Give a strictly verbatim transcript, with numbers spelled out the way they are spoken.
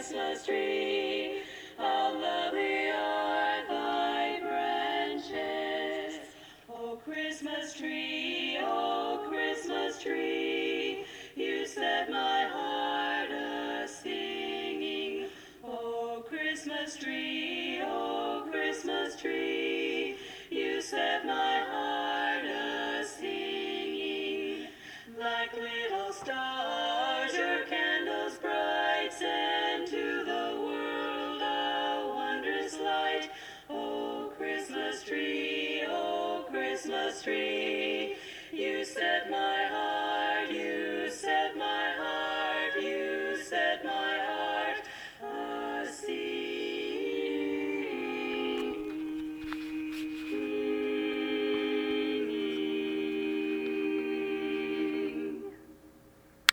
Christmas tree. How lovely are thy branches. O Christmas tree, O Christmas tree, you set my heart a-singing. O Christmas tree, O Christmas tree, you set my heart a-singing. Like little stars, your candles bright send to the world a wondrous light. O Christmas tree, O Christmas tree, you set my